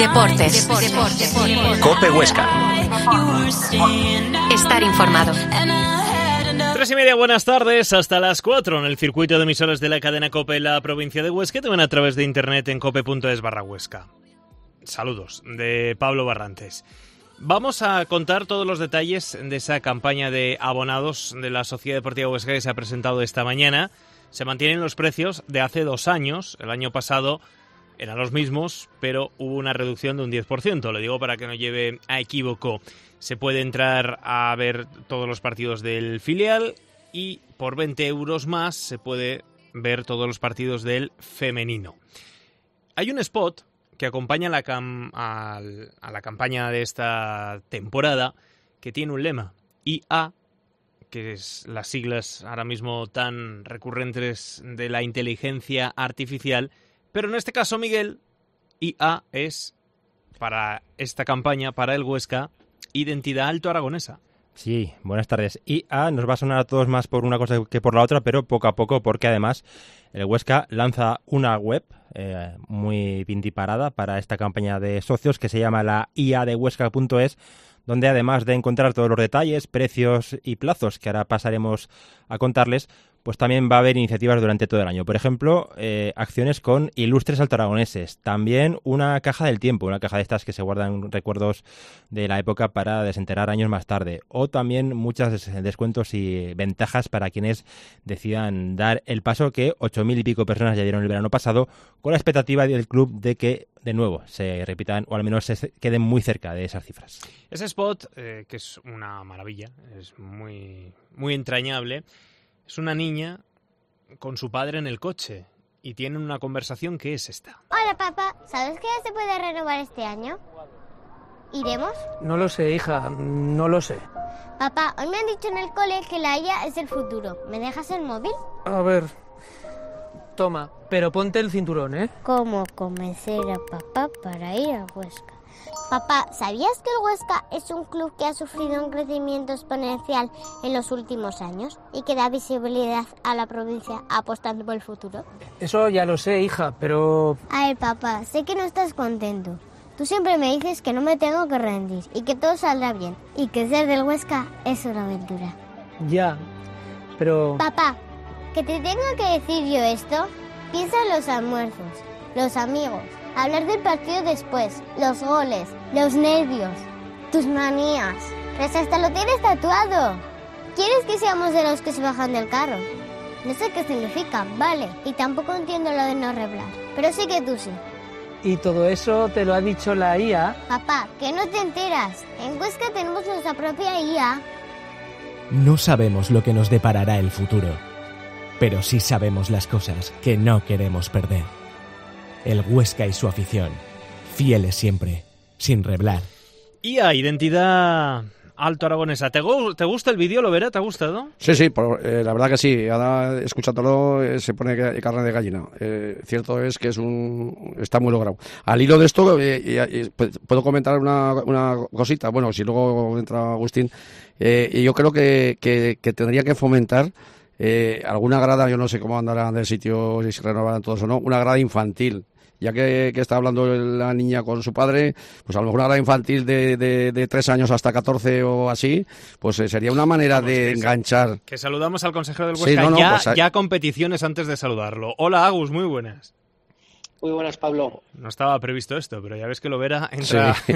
Deportes. COPE Huesca. Estar informado. 3:30, buenas tardes, hasta las 4 en el circuito de emisoras de la cadena COPE en la provincia de Huesca, también a través de internet en cope.es/Huesca. Saludos de Pablo Barrantes. Vamos a contar todos los detalles de esa campaña de abonados de la Sociedad Deportiva Huesca que se ha presentado esta mañana. Se mantienen los precios de hace 2 años, el año pasado eran los mismos, pero hubo una reducción de un 10%, lo digo para que no lleve a equívoco. Se puede entrar a ver todos los partidos del filial y por 20 euros más se puede ver todos los partidos del femenino. Hay un spot que acompaña a la campaña de esta temporada que tiene un lema, IA, que es las siglas ahora mismo tan recurrentes de la inteligencia artificial, pero en este caso, Miguel, IA es, para esta campaña, para el Huesca, Identidad Alto Aragonesa. Sí, buenas tardes. IA nos va a sonar a todos más por una cosa que por la otra, pero poco a poco, porque además el Huesca lanza una web muy pintiparada para esta campaña de socios que se llama la iadehuesca.es, donde además de encontrar todos los detalles, precios y plazos que ahora pasaremos a contarles, pues también va a haber iniciativas durante todo el año. Por ejemplo, acciones con ilustres altoaragoneses. También una caja del tiempo, una caja de estas que se guardan recuerdos de la época para desenterrar años más tarde. O también muchos descuentos y ventajas para quienes decidan dar el paso que 8.000 y pico personas ya dieron el verano pasado, con la expectativa del club de que de nuevo se repitan o al menos se queden muy cerca de esas cifras. Ese spot, que es una maravilla, es muy, muy entrañable. Es una niña con su padre en el coche y tienen una conversación que es esta. Hola, papá. ¿Sabes que ya se puede renovar este año? ¿Iremos? No lo sé, hija, no lo sé. Papá, hoy me han dicho en el cole que la IA es el futuro. ¿Me dejas el móvil? A ver, toma, pero ponte el cinturón, ¿eh? ¿Cómo convencer a papá para ir a Huesca? Papá, ¿sabías que el Huesca es un club que ha sufrido un crecimiento exponencial en los últimos años y que da visibilidad a la provincia apostando por el futuro? Eso ya lo sé, hija, pero... A ver, papá, sé que no estás contento. Tú siempre me dices que no me tengo que rendir y que todo saldrá bien y que ser del Huesca es una aventura. Ya, pero... Papá, que te tenga que decir yo esto, piensa en los almuerzos, los amigos, hablar del partido después, los goles, los nervios, tus manías. Pues hasta lo tienes tatuado. ¿Quieres que seamos de los que se bajan del carro? No sé qué significa, vale, y tampoco entiendo lo de no reblar, pero sé que tú sí. ¿Y todo eso te lo ha dicho la IA? Papá, que no te enteras. En Huesca tenemos nuestra propia IA. No sabemos lo que nos deparará el futuro, pero sí sabemos las cosas que no queremos perder. El Huesca y su afición, fieles siempre, sin reblar. IA, Identidad Alto Aragonesa. ¿Te gusta el vídeo, Lovera? ¿Te ha gustado? Sí, la verdad que sí. Ahora, escuchándolo, se pone carne de gallina. Cierto es que está muy logrado. Al hilo de esto, puedo comentar una cosita. Bueno, si luego entra Agustín, y yo creo que tendría que fomentar alguna grada, yo no sé cómo andarán del sitio, si se renovarán todos o no, una grada infantil. Ya que está hablando la niña con su padre, pues a lo mejor una grada infantil de 3 años hasta 14 o así, pues sería una manera de enganchar. Que saludamos al consejero del Huesca. Sí, ya competiciones antes de saludarlo. Hola, Agus, muy buenas. Muy buenas, Pablo. No estaba previsto esto, pero ya ves que Lovera entra... Sí.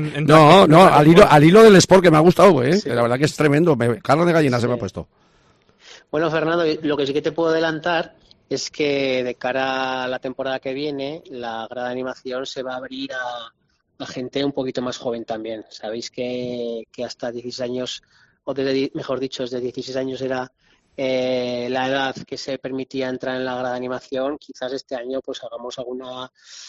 Al hilo del sport que me ha gustado, sí. La verdad que es tremendo. Carne de gallina se me ha puesto. Bueno, Fernando, lo que sí que te puedo adelantar es que de cara a la temporada que viene, la grada de animación se va a abrir a gente un poquito más joven también. Sabéis que hasta 16 años, mejor dicho, desde 16 años era la edad que se permitía entrar en la grada de animación. Quizás este año pues hagamos alguna...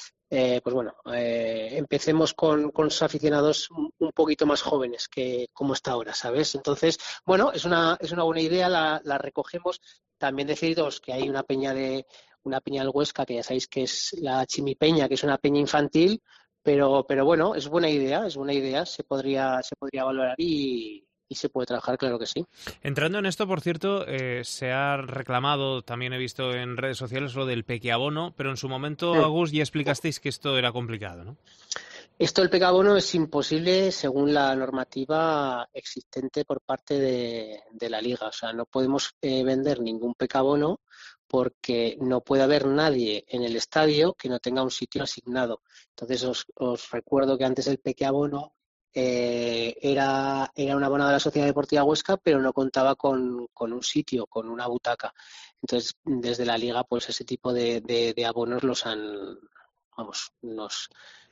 empecemos con los aficionados un poquito más jóvenes que como está ahora, ¿sabes? Entonces, bueno, es una buena idea, la recogemos. También deciros que hay una peña del Huesca, que ya sabéis que es la Chimipeña, que es una peña infantil, pero bueno, es buena idea, se podría valorar y se puede trabajar, claro que sí. Entrando en esto, por cierto, se ha reclamado, también he visto en redes sociales, lo del pequeabono, pero en su momento, Agus, ya explicasteis que esto era complicado, ¿no? Esto del pequeabono es imposible según la normativa existente por parte de la Liga. O sea, no podemos vender ningún pequeabono porque no puede haber nadie en el estadio que no tenga un sitio asignado. Entonces, os recuerdo que antes el pequeabono era un abonado de la Sociedad Deportiva Huesca, pero no contaba con un sitio, con una butaca. Entonces, desde la Liga, pues ese tipo de abonos los han, vamos, nos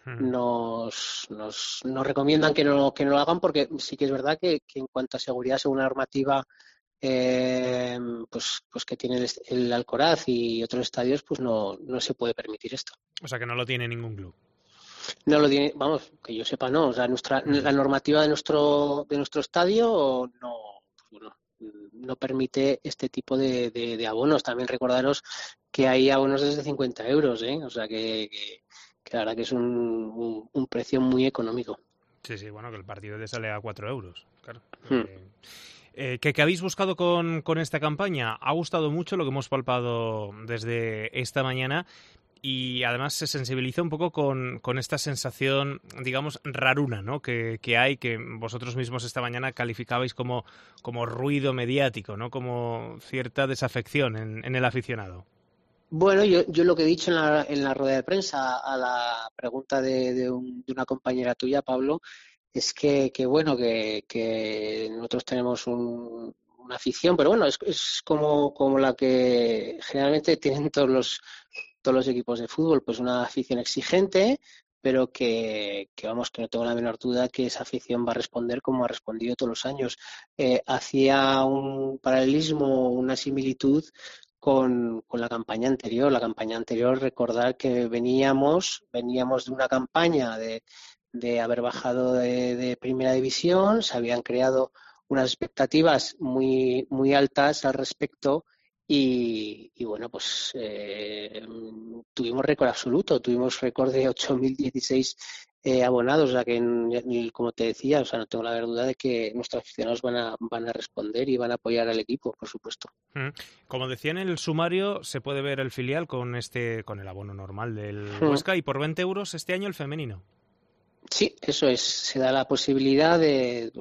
recomiendan que no lo hagan, porque sí que es verdad que en cuanto a seguridad, según la normativa pues que tiene el Alcoraz y otros estadios, pues no se puede permitir esto. O sea, que no lo tiene ningún club. No lo tiene, vamos, que yo sepa, no. O sea, la normativa de nuestro estadio no permite este tipo de abonos. También recordaros que hay abonos desde 50 euros, ¿eh? O sea, que la verdad que es un precio muy económico. Sí, bueno, que el partido te sale a 4 euros, claro. ¿Qué habéis buscado con esta campaña? Ha gustado mucho lo que hemos palpado desde esta mañana y además se sensibiliza un poco con esta sensación, digamos, raruna, ¿no? que hay, que vosotros mismos esta mañana calificabais como ruido mediático, ¿no? Como cierta desafección en el aficionado. Bueno, yo lo que he dicho en la rueda de prensa a la pregunta de una compañera tuya, Pablo, es que nosotros tenemos una afición, pero bueno, es como la que generalmente tienen todos los equipos de fútbol, pues una afición exigente, pero que vamos, que no tengo la menor duda que esa afición va a responder como ha respondido todos los años. Hacía un paralelismo, una similitud con la campaña anterior. La campaña anterior, recordar que veníamos de una campaña de haber bajado de primera división, se habían creado unas expectativas muy, muy altas al respecto y bueno, pues tuvimos récord absoluto, tuvimos récord de 8.016 abonados, o sea que, como te decía, o sea, no tengo la duda de que nuestros aficionados van a responder y van a apoyar al equipo, por supuesto. Como decía en el sumario, se puede ver el filial con el abono normal del Huesca y por 20 euros este año el femenino. Sí, eso es. Se da la posibilidad de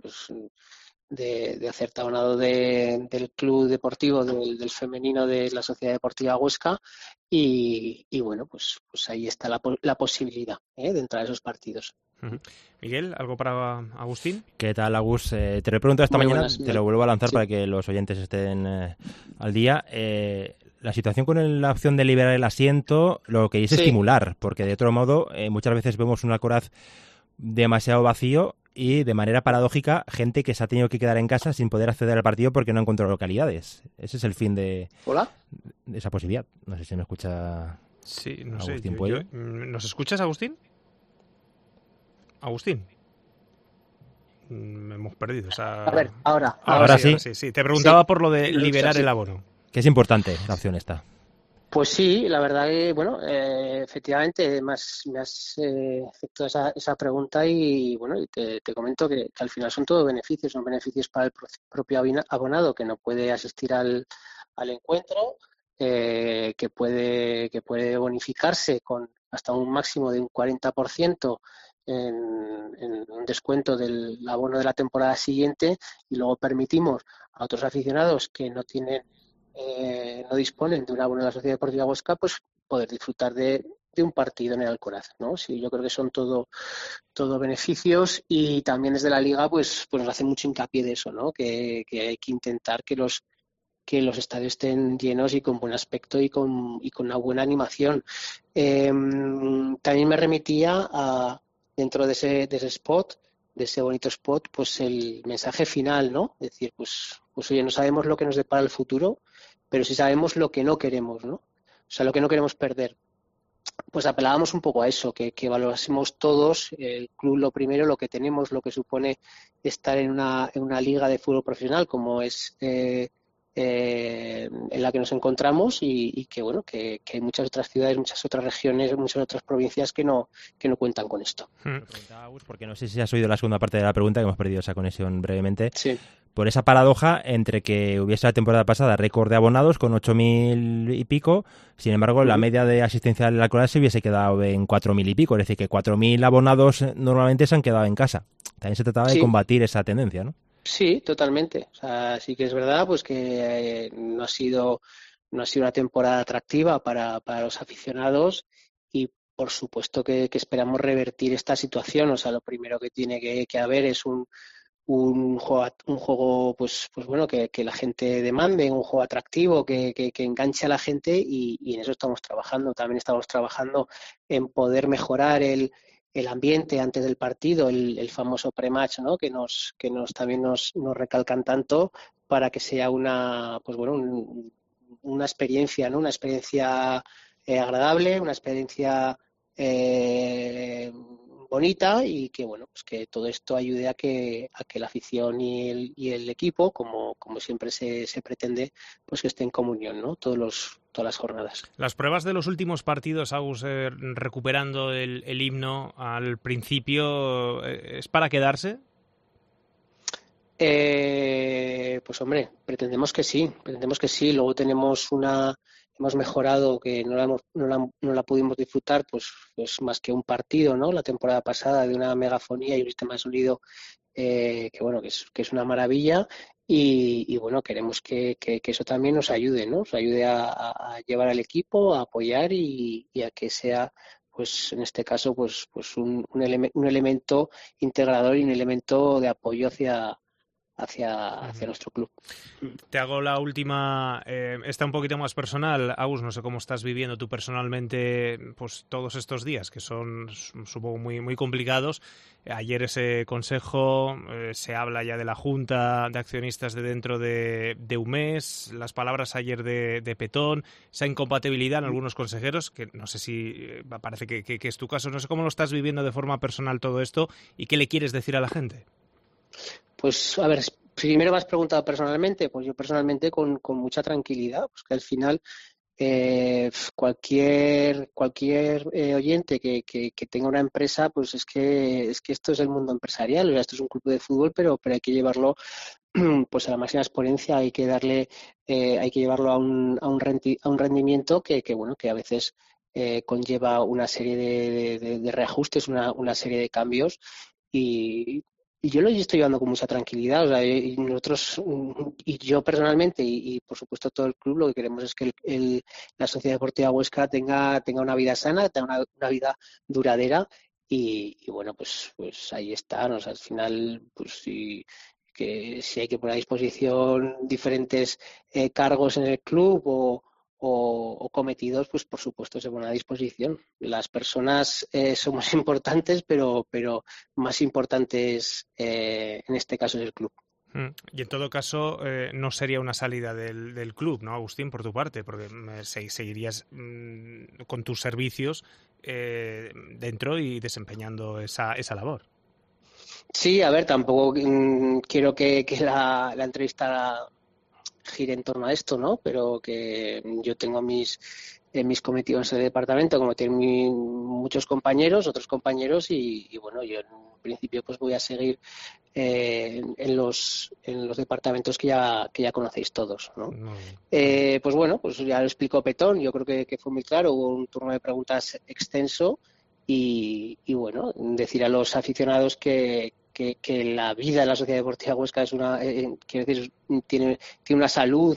hacer abonado del club deportivo del femenino de la Sociedad Deportiva Huesca y bueno, pues ahí está la posibilidad de entrar a esos partidos. Miguel, ¿algo para Agustín? ¿Qué tal, Agus? Te lo he preguntado esta mañana, buenas, te lo vuelvo a lanzar para que los oyentes estén al día. La situación con la opción de liberar el asiento lo queréis estimular, porque de otro modo muchas veces vemos un Alcoraz demasiado vacío y de manera paradójica gente que se ha tenido que quedar en casa sin poder acceder al partido porque no ha encontrado localidades. Ese es el fin de esa posibilidad. No sé si me escucha. Sí, no Agustín sé. ¿Nos escuchas, Agustín? ¿Agustín? Me hemos perdido. A ver, ahora sí. Sí. Te preguntaba por lo de liberar el abono. Que es importante la opción esta. Pues sí, la verdad que, bueno, efectivamente me has efectuado esa pregunta y, bueno, te comento que al final son todo beneficios, son beneficios para el propio abonado que no puede asistir al encuentro, que puede bonificarse con hasta un máximo de un 40% en un descuento del abono de la temporada siguiente y luego permitimos a otros aficionados que no disponen de un abono de la Sociedad Deportiva Huesca, pues poder disfrutar de un partido en el Alcoraz, ¿no? Sí, yo creo que son todo beneficios y también desde la Liga pues nos hace mucho hincapié de eso, ¿no? Que hay que intentar que los estadios estén llenos y con buen aspecto y con una buena animación. También me remitía dentro de ese spot, de ese bonito spot, pues el mensaje final, ¿no? Es decir, pues oye, no sabemos lo que nos depara el futuro, pero sí sabemos lo que no queremos, ¿no? O sea, lo que no queremos perder. Pues apelábamos un poco a eso, que valorásemos todos, el club lo primero, lo que tenemos, lo que supone estar en una liga de fútbol profesional como es en la que nos encontramos y que bueno, que hay muchas otras ciudades, muchas otras regiones, muchas otras provincias que no cuentan con esto. Porque no sé si has oído la segunda parte de la pregunta, que hemos perdido esa conexión brevemente. Sí. por esa paradoja entre que hubiese la temporada pasada récord de abonados con 8.000 y pico, sin embargo la media de asistencia al Alcoraz se hubiese quedado en 4.000 y pico, es decir, que 4.000 abonados normalmente se han quedado en casa. También se trataba de combatir esa tendencia, ¿no? Sí, totalmente. O sea, sí que es verdad pues que no ha sido una temporada atractiva para los aficionados y por supuesto que esperamos revertir esta situación. O sea, lo primero que tiene que haber es un juego pues bueno, que la gente demande, un juego atractivo, que enganche a la gente y en eso estamos trabajando. También estamos trabajando en poder mejorar el ambiente antes del partido, el famoso pre-match, ¿no? que también nos recalcan tanto para que sea una experiencia, ¿no? Una experiencia agradable, una experiencia bonita y que bueno, pues que todo esto ayude a que la afición y el equipo, como siempre se pretende, pues que esté en comunión, ¿no? Todas las jornadas. Las pruebas de los últimos partidos, Agus, recuperando el himno al principio, ¿es para quedarse? Pues hombre, pretendemos que sí. Luego hemos mejorado, que no la pudimos disfrutar, pues más que un partido, ¿no? La temporada pasada, de una megafonía y un sistema de sonido que es una maravilla y bueno, queremos que eso también nos ayude, ¿no? Nos ayude a llevar al equipo, a apoyar y a que sea, pues en este caso, pues un elemento integrador y un elemento de apoyo hacia nuestro club. Te hago la última, esta un poquito más personal. Agus, no sé cómo estás viviendo tú personalmente pues todos estos días, que son, supongo, muy, muy complicados. Ayer ese consejo, se habla ya de la Junta de Accionistas de dentro de un mes, las palabras ayer de Petón, esa incompatibilidad en algunos consejeros, que no sé si parece que es tu caso. No sé cómo lo estás viviendo de forma personal todo esto y qué le quieres decir a la gente. Pues, a ver, primero me has preguntado personalmente, pues yo personalmente con mucha tranquilidad, pues que al final cualquier oyente que tenga una empresa, pues es que esto es el mundo empresarial, o sea, esto es un club de fútbol, pero hay que llevarlo pues a la máxima exponencia, hay que llevarlo a un rendimiento que a veces conlleva una serie de reajustes, una serie de cambios y yo lo estoy llevando con mucha tranquilidad. O sea, y nosotros, y yo personalmente, y por supuesto todo el club, lo que queremos es que la Sociedad Deportiva Huesca tenga una vida sana, tenga una vida duradera y bueno, pues ahí está. O sea, al final, pues si hay que poner a disposición diferentes cargos en el club o cometidos, pues por supuesto se ponen a disposición. Las personas somos importantes, pero más importantes en este caso es el club. Y en todo caso, no sería una salida del club, ¿no, Agustín, por tu parte? Porque seguirías con tus servicios dentro y desempeñando esa labor. Sí, a ver, tampoco quiero que la entrevista gire en torno a esto, ¿no? Pero que yo tengo mis cometidos en el departamento, como tienen muchos compañeros, otros compañeros, y bueno, yo en principio pues voy a seguir en los departamentos que ya conocéis todos, ¿no? Pues bueno, pues ya lo explicó Petón, yo creo que fue muy claro, hubo un turno de preguntas extenso y bueno, decir a los aficionados que la vida de la Sociedad Deportiva Huesca es tiene una salud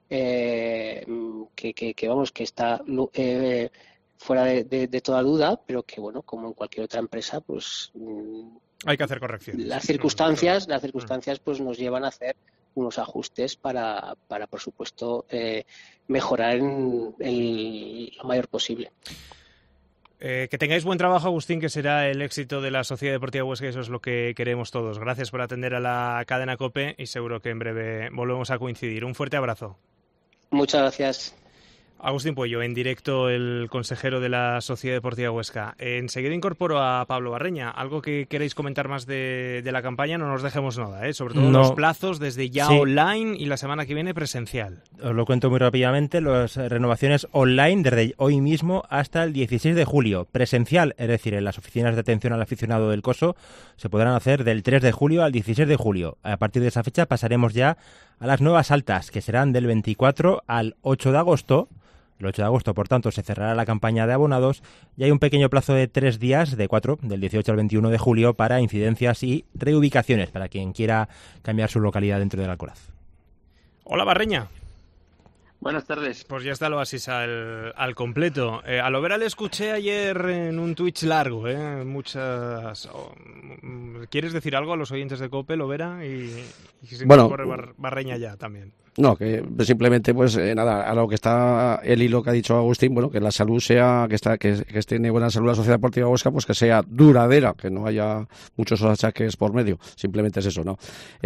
que está fuera de toda duda, pero que bueno, como en cualquier otra empresa, pues hay que hacer correcciones. Las circunstancias pues nos llevan a hacer unos ajustes para por supuesto mejorar en lo mayor posible. Que tengáis buen trabajo, Agustín, que será el éxito de la Sociedad Deportiva Huesca, eso es lo que queremos todos. Gracias por atender a la cadena COPE y seguro que en breve volvemos a coincidir. Un fuerte abrazo. Muchas gracias. Agustín Puello, en directo, el consejero de la Sociedad Deportiva Huesca. Enseguida incorporo a Pablo Barreña. ¿Algo que queréis comentar más de la campaña? No nos dejemos nada, sobre todo los plazos desde ya online y la semana que viene presencial. Os lo cuento muy rápidamente. Las renovaciones online desde hoy mismo hasta el 16 de julio. Presencial, es decir, en las oficinas de atención al aficionado del COSO, se podrán hacer del 3 de julio al 16 de julio. A partir de esa fecha pasaremos ya a las nuevas altas, que serán del 24 al 8 de agosto. El 8 de agosto, por tanto, se cerrará la campaña de abonados y hay un pequeño plazo de 3 días, de 4, del 18 al 21 de julio, para incidencias y reubicaciones, para quien quiera cambiar su localidad dentro del Alcoraz. Hola, Barreña. Buenas tardes. Pues ya está el oasis al completo. A Lovera le escuché ayer en un Twitch largo, muchas... ¿Quieres decir algo a los oyentes de COPE, Lovera? Y si bueno, corre Barreña ya también. No, que simplemente, pues nada, a lo que está el hilo que ha dicho Agustín, bueno, que la salud sea, que tiene buena salud la Sociedad Deportiva Huesca, pues que sea duradera, que no haya muchos achaques por medio, simplemente es eso, ¿no?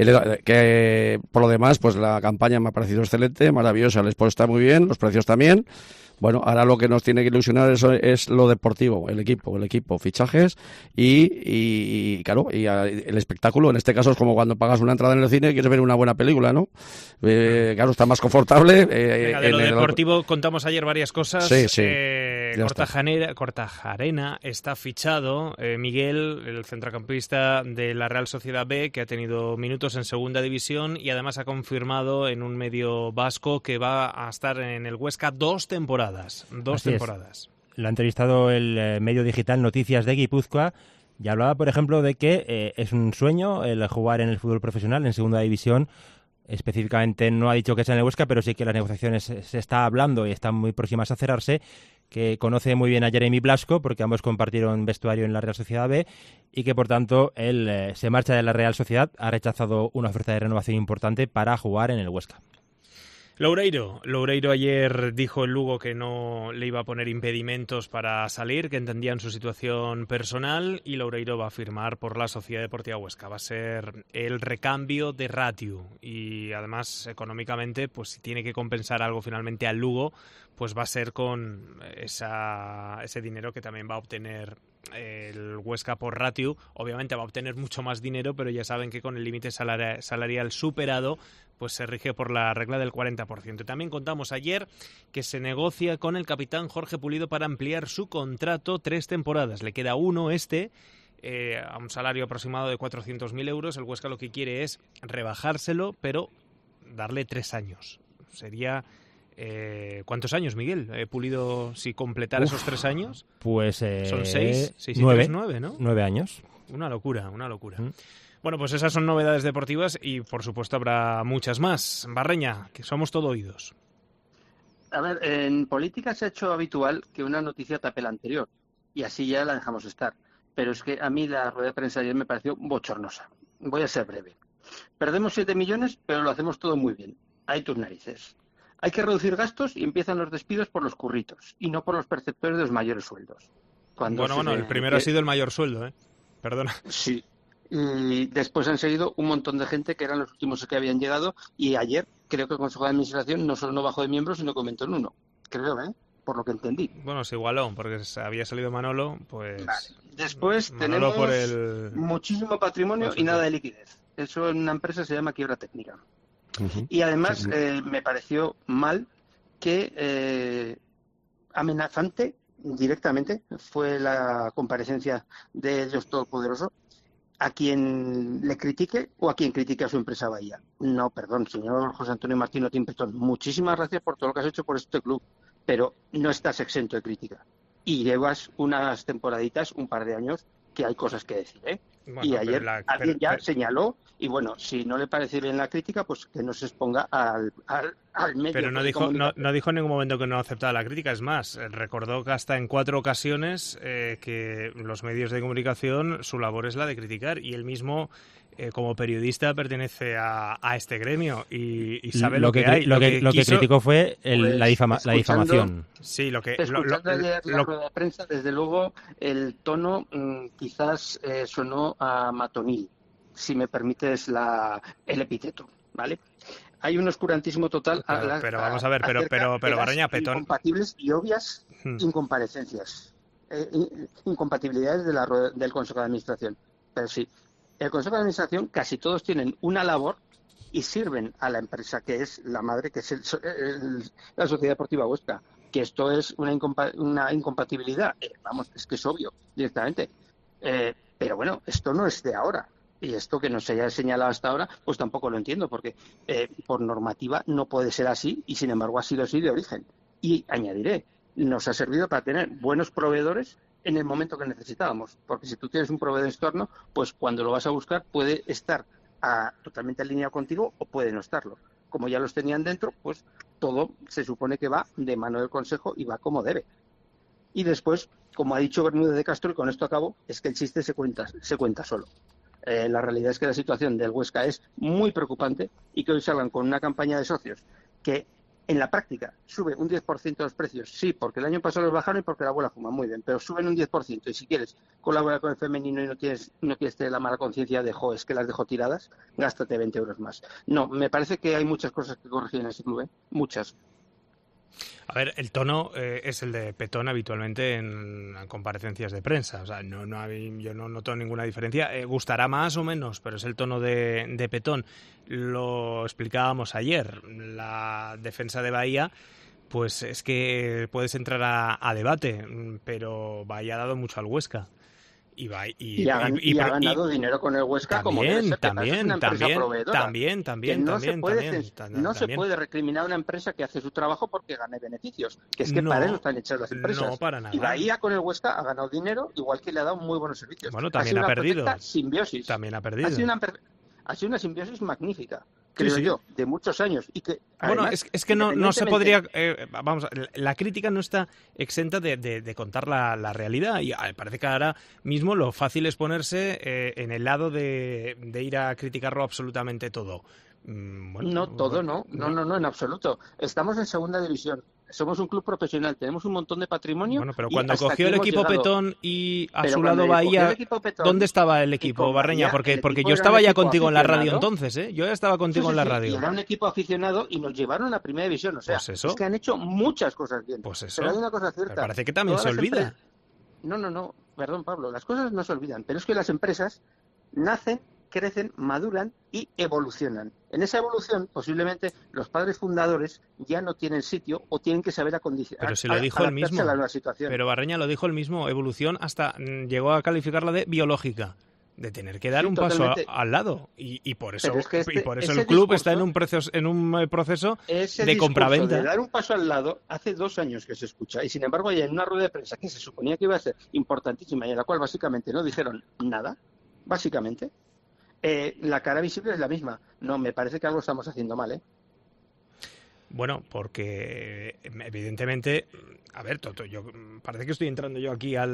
Que por lo demás, pues la campaña me ha parecido excelente, maravillosa, el sport está muy bien, los precios también. Bueno, ahora lo que nos tiene que ilusionar es lo deportivo, el equipo, fichajes y claro, y el espectáculo. En este caso es como cuando pagas una entrada en el cine y quieres ver una buena película, ¿no? Claro, está más confortable. Venga, de lo deportivo contamos ayer varias cosas. Sí. Kortajarena está fichado. Miguel, el centrocampista de la Real Sociedad B, que ha tenido minutos en segunda división y además ha confirmado en un medio vasco que va a estar en el Huesca 2 temporadas. Lo ha entrevistado el medio digital Noticias de Guipúzcoa y hablaba, por ejemplo, de que es un sueño el jugar en el fútbol profesional en segunda división. Específicamente no ha dicho que sea en el Huesca, pero sí que las negociaciones se está hablando y están muy próximas a cerrarse, que conoce muy bien a Jeremy Blasco porque ambos compartieron vestuario en la Real Sociedad B y que por tanto él se marcha de la Real Sociedad, ha rechazado una oferta de renovación importante para jugar en el Huesca. Loureiro ayer dijo en Lugo que no le iba a poner impedimentos para salir, que entendían su situación personal, y Loureiro va a firmar por la Sociedad Deportiva Huesca. Va a ser el recambio de Ratiu y además económicamente, pues si tiene que compensar algo finalmente al Lugo, pues va a ser con ese dinero que también va a obtener el Huesca por Ratiu. Obviamente va a obtener mucho más dinero, pero ya saben que con el límite salarial superado, pues se rige por la regla del 40%. También contamos ayer que se negocia con el capitán Jorge Pulido para ampliar su contrato 3 temporadas. Le queda uno a un salario aproximado de 400.000 euros. El Huesca lo que quiere es rebajárselo, pero darle 3 años. Sería... ¿cuántos años, Miguel? Pulido, si completara esos 3 años. Pues son 6 y 9, ¿no? 9 años. Una locura. Bueno, pues esas son novedades deportivas y por supuesto habrá muchas más. Barreña, que somos todo oídos. A ver, en política se ha hecho habitual que una noticia tape la anterior y así ya la dejamos estar. Pero es que a mí la rueda de prensa ayer me pareció bochornosa. Voy a ser breve. Perdemos 7 millones, pero lo hacemos todo muy bien. Hay tus narices. Hay que reducir gastos y empiezan los despidos por los curritos y no por los perceptores de los mayores sueldos. Bueno, el primero ha sido el mayor sueldo, ¿eh? Perdona. Sí. Y después han seguido un montón de gente que eran los últimos que habían llegado y ayer creo que el Consejo de Administración no solo no bajó de miembros, sino que aumentó en 1. Creo, por lo que entendí. Bueno, se igualó, porque había salido Manolo, pues... Vale. Después Manolo tenemos muchísimo patrimonio y nada de liquidez. Eso en una empresa se llama quiebra técnica. Uh-huh. Y además me pareció mal que amenazante directamente fue la comparecencia de Dios Todopoderoso a quien le critique o a quien critique a su empresa Bahía. No, perdón, señor José Antonio Martín Otín Petón, muchísimas gracias por todo lo que has hecho por este club, pero no estás exento de crítica. Y llevas unas temporaditas, un par de años, que hay cosas que decir, ¿eh? Bueno, y ayer alguien ya señaló, y bueno, si no le parece bien la crítica, pues que no se exponga al medio. Pero no dijo en ningún momento que no aceptaba la crítica, es más, recordó que hasta en 4 ocasiones que los medios de comunicación, su labor es la de criticar, y él mismo, como periodista, pertenece a este gremio y sabe lo que hay. Lo que criticó fue la difamación. Sí, escuchando la rueda de prensa, desde luego, el tono quizás sonó a matonil, si me permites el epíteto, ¿vale? hay un oscurantismo total. Pero vamos a ver, pero Barreña, Petón... Incompatibles y obvias incomparecencias. Incompatibilidades del Consejo de Administración. Pero sí, el Consejo de Administración casi todos tienen una labor y sirven a la empresa que es la madre, que es la Sociedad Deportiva Huesca. Que esto es una incompatibilidad. Vamos, es que es obvio, directamente. Pero bueno, esto no es de ahora. Y esto que nos haya señalado hasta ahora, pues tampoco lo entiendo, porque por normativa no puede ser así, y sin embargo ha sido así de origen. Y añadiré, nos ha servido para tener buenos proveedores en el momento que necesitábamos, porque si tú tienes un proveedor externo, pues cuando lo vas a buscar puede estar totalmente alineado contigo o puede no estarlo. Como ya los tenían dentro, pues todo se supone que va de mano del Consejo y va como debe. Y después, como ha dicho Bermúdez de Castro, y con esto acabo, es que el chiste se cuenta solo. La realidad es que la situación del Huesca es muy preocupante y que hoy salgan con una campaña de socios que en la práctica sube un 10% los precios, sí, porque el año pasado los bajaron y porque la abuela fuma, muy bien, pero suben un 10% y si quieres colaborar con el femenino y no quieres tener la mala conciencia de, es que las dejo tiradas, gástate 20 euros más. No, me parece que hay muchas cosas que corregir en ese club, muchas. A ver, el tono es el de Petón habitualmente en comparecencias de prensa. O sea, yo no noto ninguna diferencia. Gustará más o menos, pero es el tono de Petón. Lo explicábamos ayer. La defensa de Bahía, pues es que puedes entrar a debate, pero Bahía ha dado mucho al Huesca. Y ha ganado dinero con el Huesca también, no se puede recriminar a una empresa que hace su trabajo porque gane beneficios, que es que para eso están hechas las empresas. No, para nada. Y Bahía con el Huesca ha ganado dinero, igual que le ha dado muy buenos servicios. Bueno, también ha perdido. Simbiosis. También ha perdido. Ha sido una simbiosis magnífica, creo yo, de muchos años. Y que, bueno, además, es que no se podría... la crítica no está exenta de contar la realidad. Y parece que ahora mismo lo fácil es ponerse en el lado de ir a criticarlo absolutamente todo. No, en absoluto. Estamos en segunda división. Somos un club profesional, tenemos un montón de patrimonio. Bueno, pero cuando cogió el equipo Petón y a su lado Bahía, ¿dónde estaba el equipo, Barreña? Porque yo estaba ya contigo en la radio entonces, ¿eh? Yo ya estaba contigo en la radio. Y era un equipo aficionado y nos llevaron a la primera división. O sea, es que han hecho muchas cosas bien. Pues eso. Pero hay una cosa cierta. Pero parece que también se olvida. No. Perdón, Pablo. Las cosas no se olvidan. Pero es que las empresas nacen, crecen, maduran y evolucionan. En esa evolución, posiblemente, los padres fundadores ya no tienen sitio o tienen que saber acondicionar. Pero se lo dijo el mismo. A la nueva situación. Pero Barreña lo dijo el mismo. Evolución hasta llegó a calificarla de biológica. De tener que dar un paso al lado. Y por eso, el club está en un proceso de compraventa. De dar un paso al lado hace 2 años que se escucha. Y sin embargo, ya en una rueda de prensa que se suponía que iba a ser importantísima y en la cual básicamente no dijeron nada, básicamente, la cara visible es la misma. No, me parece que algo estamos haciendo mal, ¿eh? Bueno, porque evidentemente, a ver, Toto, yo parece que estoy entrando yo aquí a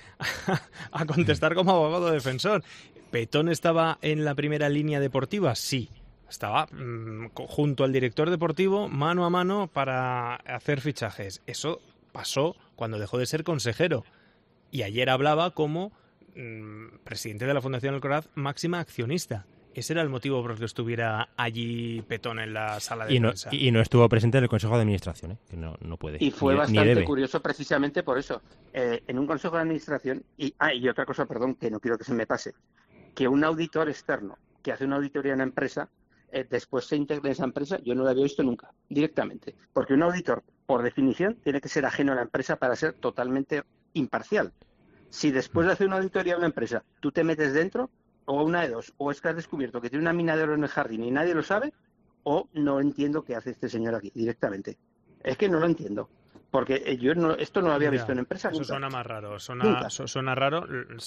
contestar como abogado defensor. ¿Petón estaba en la primera línea deportiva? Sí. Estaba junto al director deportivo, mano a mano, para hacer fichajes. Eso pasó cuando dejó de ser consejero. Y ayer hablaba como presidente de la Fundación Alcoraz, máxima accionista. Ese era el motivo por el que estuviera allí Petón en la sala de prensa. Y no estuvo presente en el Consejo de Administración, que no puede. Y fue bastante curioso precisamente por eso. En un Consejo de Administración, y otra cosa, perdón, que no quiero que se me pase, que un auditor externo que hace una auditoría en una empresa, después se integra en esa empresa, yo no lo había visto nunca, directamente. Porque un auditor, por definición, tiene que ser ajeno a la empresa para ser totalmente imparcial. Si después de hacer una auditoría a una empresa, tú te metes dentro, o una de dos, o es que has descubierto que tiene una mina de oro en el jardín y nadie lo sabe, o no entiendo qué hace este señor aquí directamente. Es que no lo entiendo, porque esto no lo había visto en empresa. Eso nunca. Suena más raro, suena raro.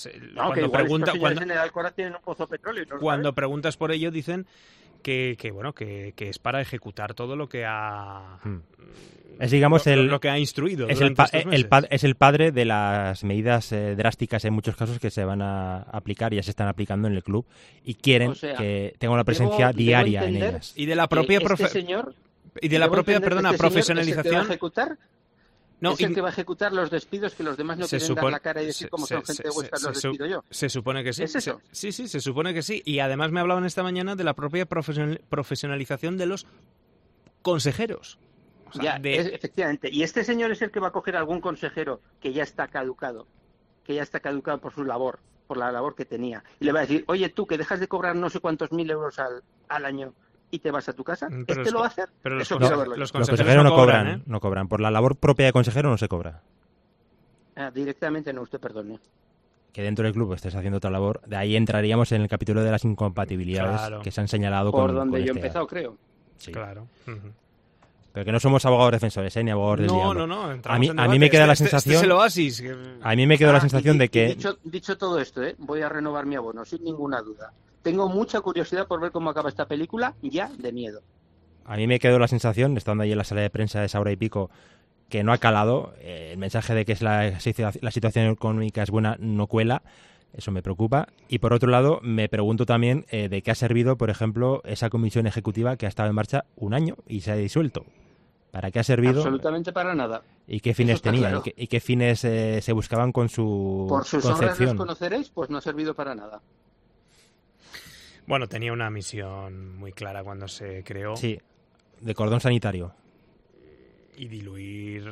Cuando preguntas por ello dicen que es para ejecutar todo lo que ha es, digamos, lo que ha instruido. Es el padre de las medidas drásticas en muchos casos que se van a aplicar y ya se están aplicando en el club y quieren que tenga una presencia diaria en ellas. Y de la propia profesionalización. es el que va a ejecutar los despidos que los demás no quieren dar la cara y decir cómo son gente de Huesca, los despido yo. Se supone que sí. ¿Es eso? Sí, se supone que sí. Y además me hablaban esta mañana de la propia profesionalización de los consejeros. O sea, efectivamente. Y este señor es el que va a coger a algún consejero que ya está caducado por su labor, por la labor que tenía. Y le va a decir, oye, tú que dejas de cobrar no sé cuántos 1.000 euros al año y te vas a tu casa, pero lo va a hacer. Pero los consejeros no cobran, no cobran. Por la labor propia de consejero no se cobra. Directamente no, usted perdone. Que dentro del club estés haciendo otra labor, de ahí entraríamos en el capítulo de las incompatibilidades que se han señalado por donde yo he empezado, creo. Sí. Claro. Pero que no somos abogados defensores, ni abogados del diablo. No. A mí me queda la sensación. Este es el oasis. A mí me quedó la sensación de que. Dicho todo esto, voy a renovar mi abono, sin ninguna duda. Tengo mucha curiosidad por ver cómo acaba esta película, ya de miedo. A mí me quedó la sensación, estando ahí en la sala de prensa de esa hora y pico, que no ha calado. El mensaje de que la situación económica es buena no cuela. Eso me preocupa. Y por otro lado, me pregunto también de qué ha servido, por ejemplo, esa comisión ejecutiva que ha estado en marcha un año y se ha disuelto. ¿Para qué ha servido? Absolutamente para nada. ¿Y qué fines tenía? Claro. ¿Y qué fines se buscaban con su Por sus concepción? obras los conoceréis, pues no ha servido para nada. Bueno, tenía una misión muy clara cuando se creó. Sí, de cordón sanitario. Y diluir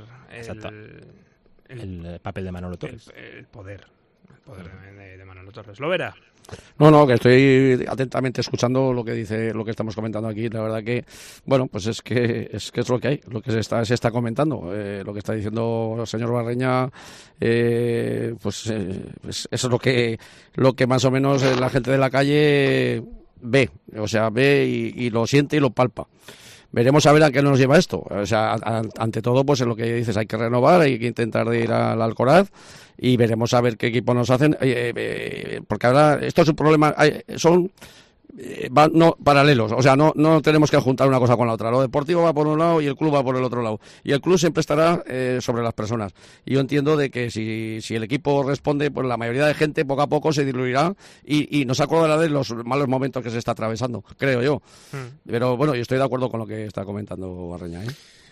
el papel de Manolo Torres. El poder de Manolo Torres. ¿Lo verá? No, que estoy atentamente escuchando lo que estamos comentando aquí. La verdad que, bueno, pues es lo que hay, lo que se está comentando. Lo que está diciendo el señor Barreña, pues eso es lo que más o menos la gente de la calle ve. O sea, ve y lo siente y lo palpa. Veremos a ver a qué nos lleva esto. O sea, ante todo, pues en lo que dices, hay que renovar, hay que intentar de ir al Alcoraz y veremos a ver qué equipo nos hacen. Porque ahora esto es un problema, van paralelos, o sea, no tenemos que juntar una cosa con la otra. Lo deportivo va por un lado y el club va por el otro lado. Y el club siempre estará sobre las personas. Y yo entiendo de que si el equipo responde, pues la mayoría de gente poco a poco se diluirá y nos acordará de los malos momentos que se está atravesando, creo yo. Pero bueno, yo estoy de acuerdo con lo que está comentando Barreña,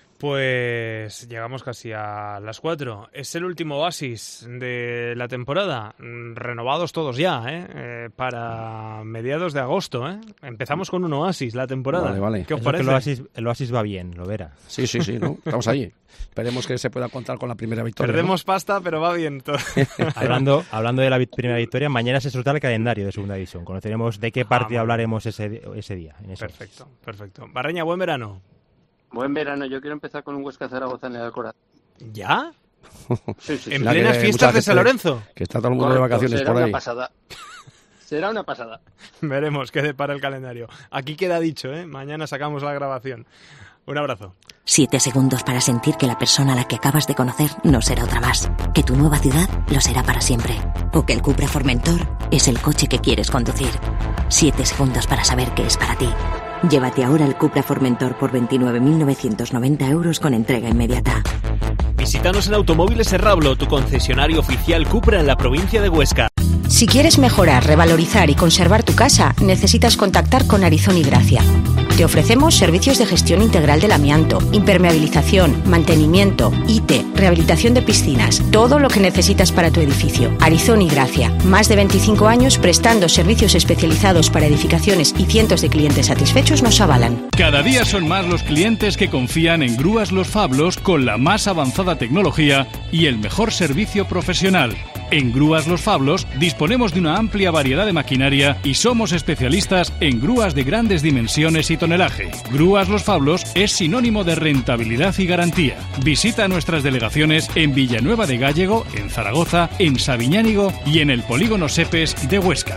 Pues llegamos casi a las 4. Es el último oasis de la temporada. Renovados todos ya, para mediados de agosto, Empezamos con un oasis la temporada. Vale. ¿Qué os parece? El oasis va bien, lo verá. Sí, ¿no? Estamos ahí. Esperemos que se pueda contar con la primera victoria. Perdemos pasta, pero va bien todo. Hablando de la primera victoria, mañana se soltará el calendario de segunda división. Conoceremos de qué partido hablaremos ese día. Perfecto. Barreña, buen verano. Buen verano, yo quiero empezar con un Huesca Zaragoza en el Alcoraz. ¿Ya? Sí. ¿En plenas fiestas de San Lorenzo? Que está todo el mundo de vacaciones por ahí. Será una pasada. Veremos qué depara el calendario. Aquí queda dicho, Mañana sacamos la grabación. Un abrazo. 7 segundos para sentir que la persona a la que acabas de conocer no será otra más. Que tu nueva ciudad lo será para siempre. O que el Cupra Formentor es el coche que quieres conducir. 7 segundos para saber que es para ti. Llévate ahora el Cupra Formentor por 29.990 euros con entrega inmediata. Visítanos en Automóviles Herrablo, tu concesionario oficial Cupra en la provincia de Huesca. Si quieres mejorar, revalorizar y conservar tu casa, necesitas contactar con Arizón y Gracia. Te ofrecemos servicios de gestión integral del amianto, impermeabilización, mantenimiento, IT, rehabilitación de piscinas, todo lo que necesitas para tu edificio. Arizón y Gracia, más de 25 años prestando servicios especializados para edificaciones y cientos de clientes satisfechos nos avalan. Cada día son más los clientes que confían en Grúas Los Fablos con la más avanzada tecnología y el mejor servicio profesional. En Grúas Los Fablos disponemos de una amplia variedad de maquinaria y somos especialistas en grúas de grandes dimensiones y tonelaje. Grúas Los Fablos es sinónimo de rentabilidad y garantía. Visita nuestras delegaciones en Villanueva de Gállego, en Zaragoza, en Sabiñánigo y en el Polígono Sepes de Huesca.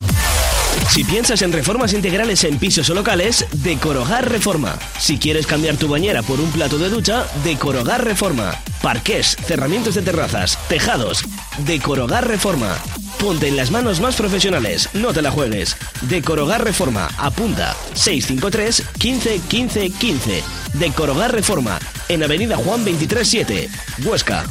Si piensas en reformas integrales en pisos o locales, Decorogar Reforma. Si quieres cambiar tu bañera por un plato de ducha, Decorogar Reforma. Parqués, cerramientos de terrazas, tejados. Decorogar Reforma. Ponte en las manos más profesionales, no te la juegues. Decorogar Reforma. Apunta 653 15 15 15. Decorogar Reforma. En Avenida Juan 23-7, Huesca.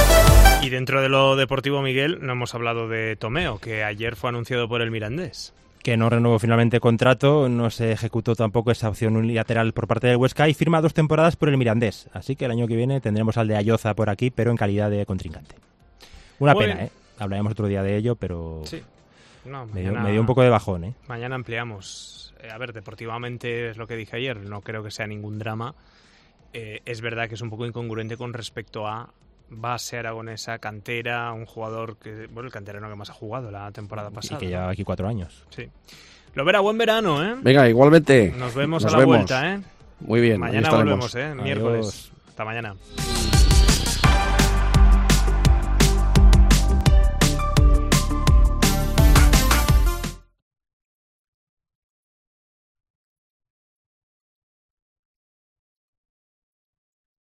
Y dentro de lo deportivo, Miguel, no hemos hablado de Tomeo, que ayer fue anunciado por el Mirandés. que no renovó finalmente contrato, no se ejecutó tampoco esa opción unilateral por parte del Huesca y firma 2 temporadas por el Mirandés. Así que el año que viene tendremos al de Ayoza por aquí, pero en calidad de contrincante. Una pena, ¿eh? Hablaremos otro día de ello, pero sí. No, me dio un poco de bajón, ¿eh? Mañana ampliamos. A ver, deportivamente es lo que dije ayer, no creo que sea ningún drama. Es verdad que es un poco incongruente con respecto a base aragonesa, cantera, un jugador que, bueno, el canterano que más ha jugado la temporada pasada. Y que lleva aquí 4 años. Sí. Lo verá, buen verano, ¿eh? Venga, igualmente. Nos vemos a la vuelta, ¿eh? Muy bien. Mañana volvemos, ¿eh? Miércoles. Hasta mañana.